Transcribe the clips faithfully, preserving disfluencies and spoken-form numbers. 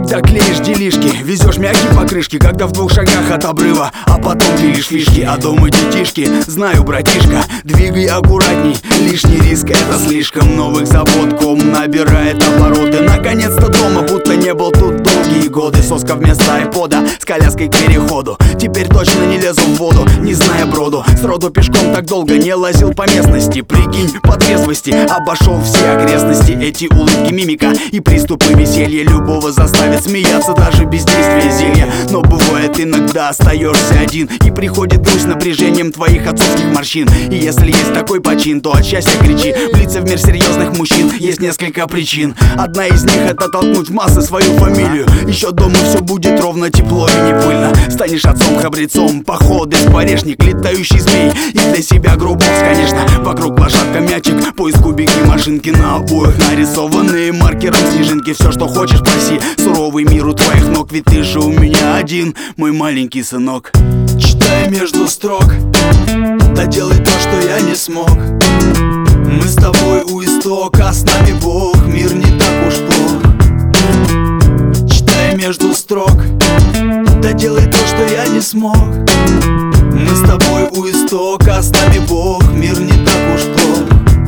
когда клеишь делишки, везешь мягкие покрышки, когда в двух шагах от обрыва, а потом пилишь фишки. А дома детишки, знаю, братишка, двигай аккуратней, лишний риск это слишком. Новых забот ком набирает обороты. Наконец-то дома, будто не был тут долгие годы. Соска вместо айпода, с коляской к переходу. Теперь точно не лезу в воду, не зная броду. Сроду пешком так долго не лазил по местности. Прикинь, по трезвости обошел все окрестности. Эти улыбки, мимика и приступы веселья любого заставят смеяться даже без действия зелья. Но бывает иногда остаешься один, и приходит грусть напряжением твоих отцовских морщин. И если есть такой почин, то от счастья кричи. Влиться в мир серьезных мужчин есть несколько причин. Одна из них это толкнуть в массы свою фамилию. Еще дома все будет ровно, тепло и не пыльно. Станешь отцом-храбрецом, походы, скворечник, летающий змей. И для себя грубокс, конечно, вокруг лошадка, мячик, поиск кубики, машинки на обоих, нарисованные маркером снежинки. Все, что хочешь, проси, суровый мир у твоих ног, ведь ты же у меня один, мой маленький сынок. Читай между строк, да делай то, что я не смог. Мы с тобой у истока, с нами Бог, мир не так уж плох. Читай между строк, да делай то, что я не смог. Мы с тобой у истока, с нами Бог, мир не так уж плох.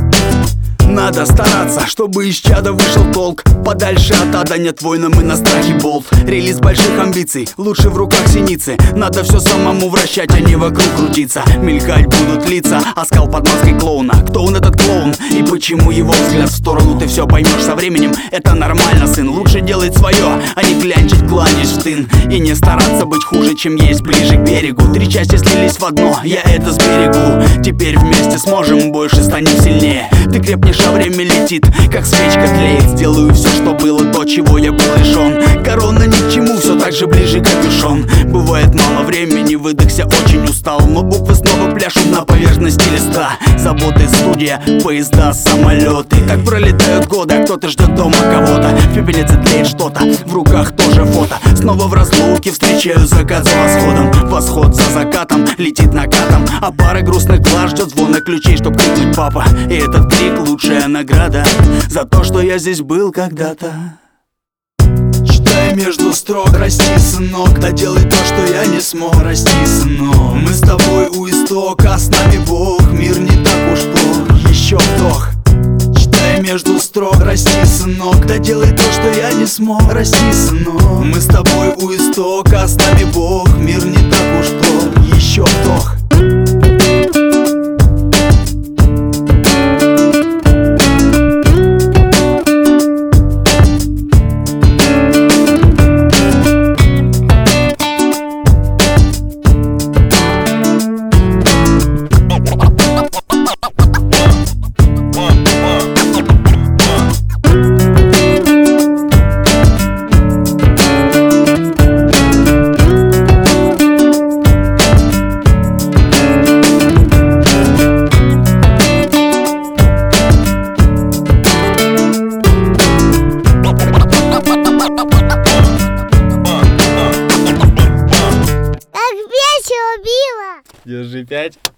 Надо стараться, чтобы из чада вышел толк. Подальше от ада нет воинам и на страхе болт. Релиз больших амбиций, лучше в руках синицы. Надо все самому вращать, а не вокруг крутиться. Мелькать будут лица, оскал под маской клоуна. Кто он, этот клоун, и почему его взгляд в сторону? Ты все поймешь со временем, это нормально, сын. Лучше делать свое, а не клянчить, кланясь в тын. И не стараться быть хуже, чем есть, ближе к берегу. Три части слились в одно, я это сберегу. Теперь вместе сможем, больше станем сильнее. Ты крепнешь, а время летит, как свечка тлеет. Сделаю все, что было, то, чего я был лишен. Корона ни к чему, все так же ближе капюшон. Бывает мало времени, выдохся, очень устал. Но буквы снова пляшут на поверхности листа. Заботы, студия, поезда, самолеты. Так пролетают годы, а кто-то ждет дома кого-то. В пепелице тлеет что-то, в руках тоже фото. Снова в разлуке встречаю закат за восходом. Восход за закатом летит накатом, а пара грустных глаз ждет звона ключей, чтоб крикнуть папа. И этот крик лучшая награда за то, что я здесь был когда-то. Читай между строк, расти, сынок, да делай то, что я не смог. Расти, сынок, мы с тобой у истока, с нами Бог, мир не так уж плох. Еще вдох. Читай между строк, расти, сынок, да делай то, что я не смог. Расти, сынок, мы с тобой у истока, с нами Бог, мир не так уж плох. Еще вдох. Держи пять.